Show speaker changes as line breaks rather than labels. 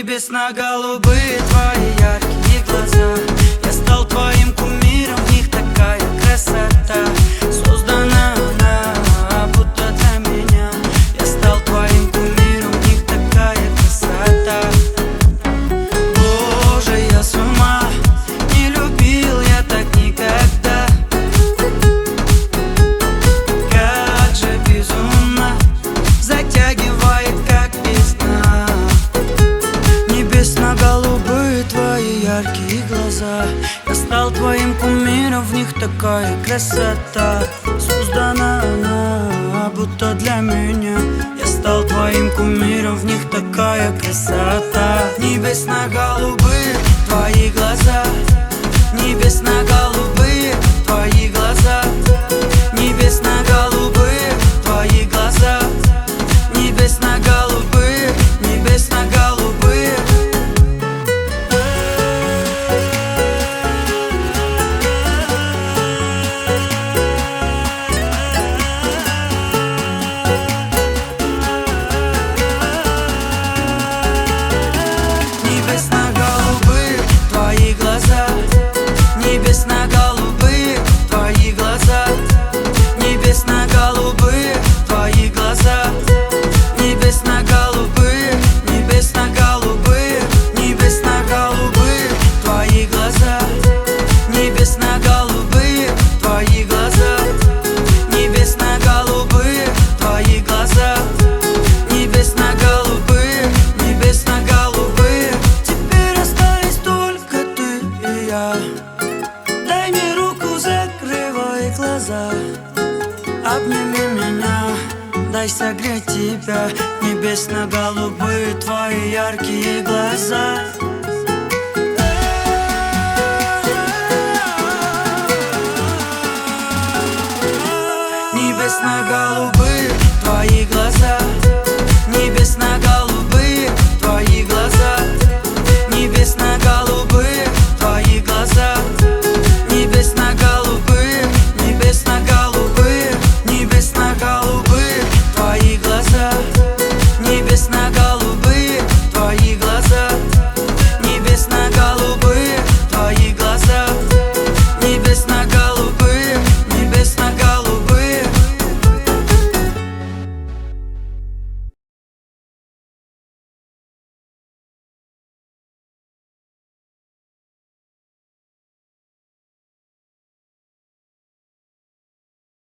Небесно-голубые твои яркие глаза. Я стал твоим кумиром, в них такая красота. Создана она будто для меня. Я стал твоим кумиром, в них такая красота. Боже, я с ума, не любил я так никогда. Как же безумно затягивает, как весна. Небесно-голубые твои яркие глаза. Я стал твоим кумиром, в них такая красота. Создана она будто для меня. Я стал твоим кумиром, в них такая красота. Небесно-голубые твои глаза. Небесно-голубые твои глаза. Небесно-голубые твои глаза. Небесно-голубые, небесно-голубые. Небесно-голубые твои глаза. Небесно-голубые твои глаза. Небесно-голубые твои глаза. Небесно-голубые, небесно-голубые. Небесно-голубые твои глаза. Небесно-голубые твои глаза. Небесно-голубые твои глаза. Небесно-голубые, небесно-голубые. Теперь остались только ты и я. Дай мне руку, закрывай глаза. Обними меня, дай согреть тебя. Небесно-голубые твои яркие глаза. Небесно-голубые твои глаза.